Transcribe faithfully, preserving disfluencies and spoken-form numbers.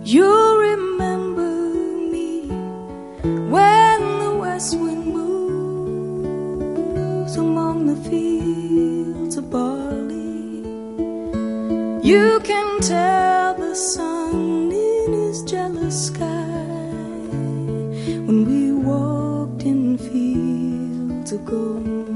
You remember me when the west wind moves among the fields of barley. You can tell the sun in his jealous sky when we walked in fields of gold.